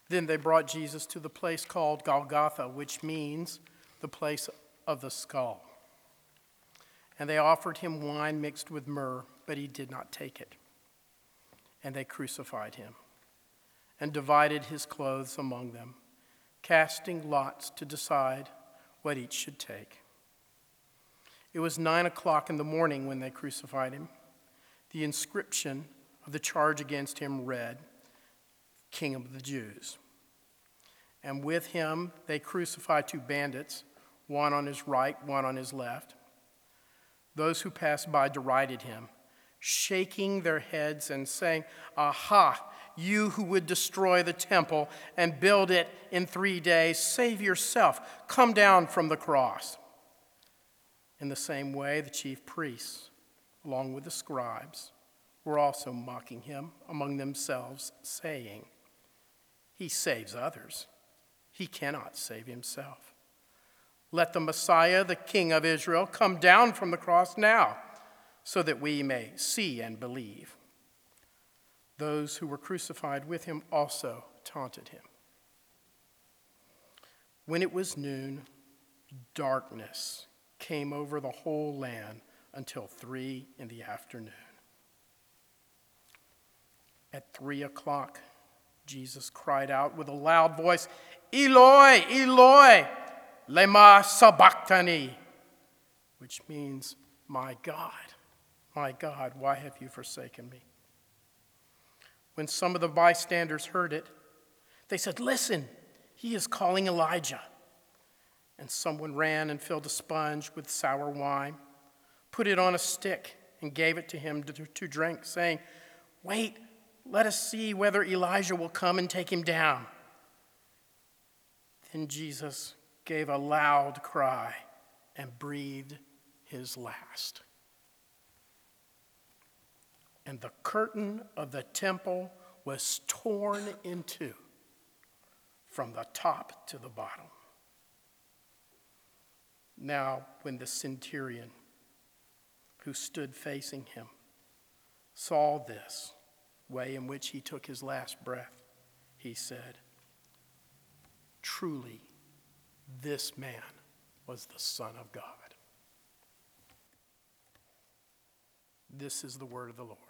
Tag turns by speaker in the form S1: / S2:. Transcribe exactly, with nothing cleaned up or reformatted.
S1: Then they brought Jesus to the place called Golgotha, which means the place of the skull. And they offered him wine mixed with myrrh, but he did not take it. And they crucified him and divided his clothes among them, casting lots to decide what each should take. It was nine o'clock in the morning when they crucified him. The inscription of the charge against him read, King of the Jews. And with him they crucified two bandits, one on his right, one on his left. Those who passed by derided him, shaking their heads and saying, "Aha, you who would destroy the temple and build it in three days, save yourself. Come down from the cross." In the same way, the chief priests, along with the scribes, were also mocking him among themselves, saying, "He saves others. He cannot save himself. Let the Messiah, the King of Israel, come down from the cross now, so that we may see and believe." Those who were crucified with him also taunted him. When it was noon, darkness came over the whole land until three in the afternoon. At three o'clock, Jesus cried out with a loud voice, "Eloi, Eloi, lema sabachthani," which means, "My God, my God, why have you forsaken me?" When some of the bystanders heard it, they said, "Listen, he is calling Elijah." And someone ran and filled a sponge with sour wine, put it on a stick, and gave it to him to, to drink, saying, "Wait, let us see whether Elijah will come and take him down." Then Jesus gave a loud cry and breathed his last. And the curtain of the temple was torn in two from the top to the bottom. Now, when the centurion who stood facing him saw this way in which he took his last breath, he said, "Truly, this man was the Son of God." This is the word of the Lord.